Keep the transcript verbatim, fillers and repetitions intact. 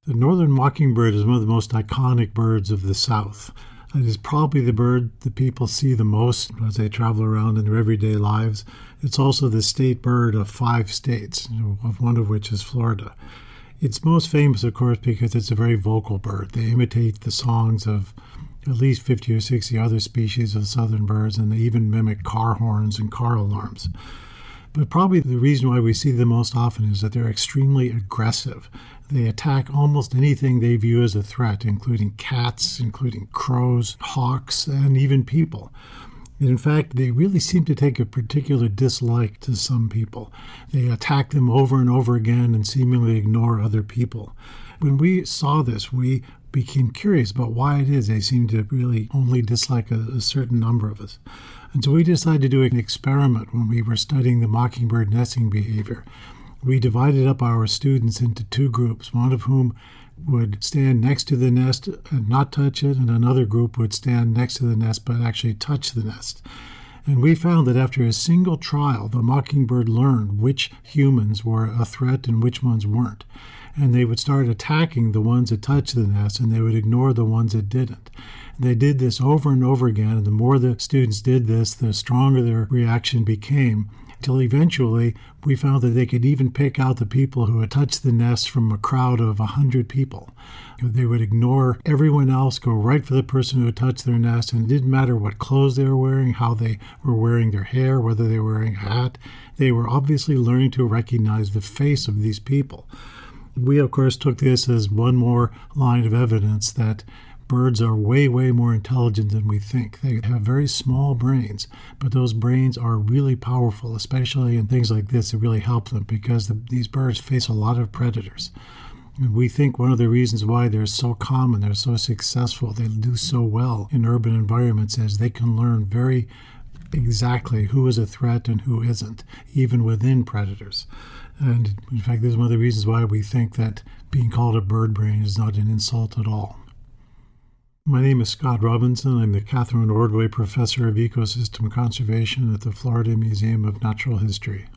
The northern mockingbird is one of the most iconic birds of the South. It is probably the bird that people see the most as they travel around in their everyday lives. It's also the state bird of five states, of one of which is Florida. It's most famous, of course, because it's a very vocal bird. They imitate the songs of at least fifty or sixty other species of southern birds, and they even mimic car horns and car alarms. But probably the reason why we see them most often is that they're extremely aggressive. They attack almost anything they view as a threat, including cats, including crows, hawks, and even people. And in fact, they really seem to take a particular dislike to some people. They attack them over and over again and seemingly ignore other people. When we saw this, we became curious about why it is they seem to really only dislike a, a certain number of us. And so we decided to do an experiment when we were studying the mockingbird nesting behavior. We divided up our students into two groups, one of whom would stand next to the nest and not touch it, and another group would stand next to the nest but actually touch the nest. And we found that after a single trial, the mockingbird learned which humans were a threat and which ones weren't. And they would start attacking the ones that touched the nest, and they would ignore the ones that didn't. They did this over and over again, and the more the students did this, the stronger their reaction became, till eventually we found that they could even pick out the people who had touched the nest from a crowd of a hundred people. They would ignore everyone else, go right for the person who had touched their nest, and it didn't matter what clothes they were wearing, how they were wearing their hair, whether they were wearing a hat. They were obviously learning to recognize the face of these people. We, of course, took this as one more line of evidence that birds are way, way more intelligent than we think. They have very small brains, but those brains are really powerful, especially in things like this that really help them because the, these birds face a lot of predators. And we think one of the reasons why they're so common, they're so successful, they do so well in urban environments is they can learn very exactly who is a threat and who isn't, even within predators. And in fact, this is one of the reasons why we think that being called a bird brain is not an insult at all. My name is Scott Robinson. I'm the Catherine Ordway Professor of Ecosystem Conservation at the Florida Museum of Natural History.